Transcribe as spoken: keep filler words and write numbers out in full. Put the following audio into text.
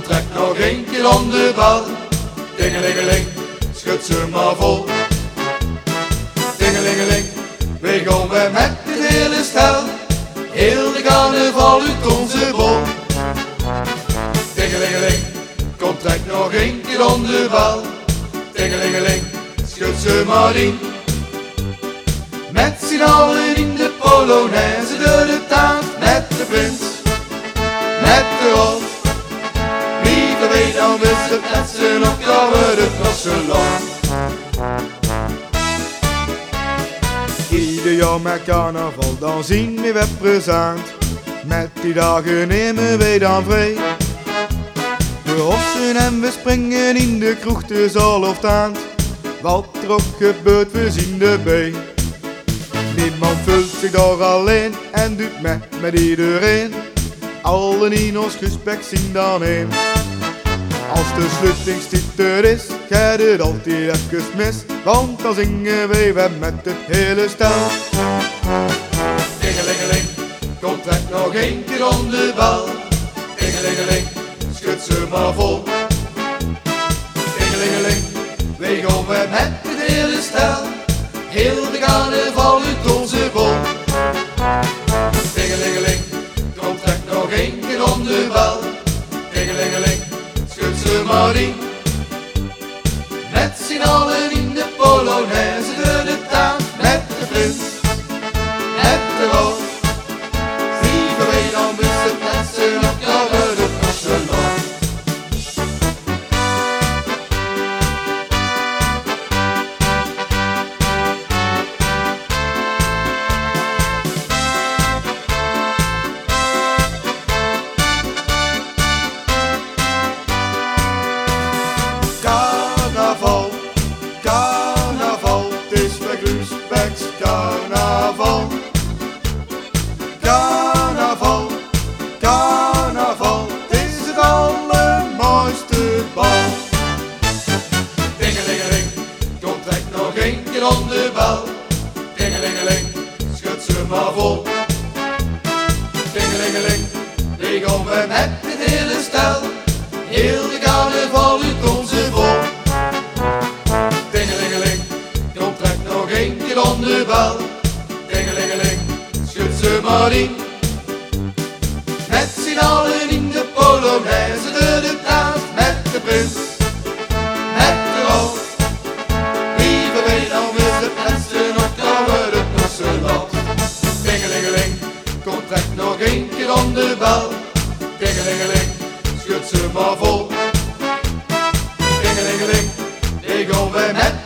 trek nog één keer om de bel. Tingelingeling, schud ze maar vol. Tingelingeling, wij gaan weer met het hele stel. Heel de carnaval uit onze bol. Tingelingeling, kom trek nog één keer om de bel. Tingelingeling, schud ze maar in. Met z'n allen in de polonaise door de tuin. Met de prins, met de rol. Wie weet dan wist het net ze nog komen het Barcelona. Ieder jaar met carnaval, dan zien we weer present. Met die dagen nemen wij dan vrij. We hossen en we springen in de kroeg, het is al of tent. Wat er ook gebeurt, we zien erbij. Niemand vult zich daar alleen en doet mee met iedereen. Allen in ons gesprek zien dan heen. Als de sluitingstitel is, gaat het altijd even mis. Want dan zingen wij weer met het hele stel. Tingelingeling, kom trek nog één keer om de bel. Tingelingeling, schud ze maar vol. Tingelingeling, wij gaan weer met het hele stel. Heel de carnaval uit onze bol. Tingelingeling, kom trek nog één keer om de bel. Tingelingeling, schud ze maar in. Met z'n allen in de polonaise door de tuin. Met de prins, met de rol. Vliegen wij dan wist het net z'n elkaar de Barcelona. Carnaval, carnaval, het is bij Groesbecks carnaval. Carnaval, carnaval, het is het allermooiste bal. Tingelingeling, kom trek nog één keer om de bel. Tingelingeling, schud ze maar vol. Tingelingeling, wij gaan weer met het hele stel. Heel de carnaval uit onze bol. Tingelingeling, kom trek nog één keer om de bel. Tingelingeling, schud ze maar in. Met z'n allen in de polonaise door de tuin. Met de prins, met de rol. Lieve weet dan wist het net z'n nog komen de Barcelona. Tingelingeling, kom trek nog één keer om de bel. Tingelingeling, schud ze maar vol. Tingelingeling, wij gaan weer met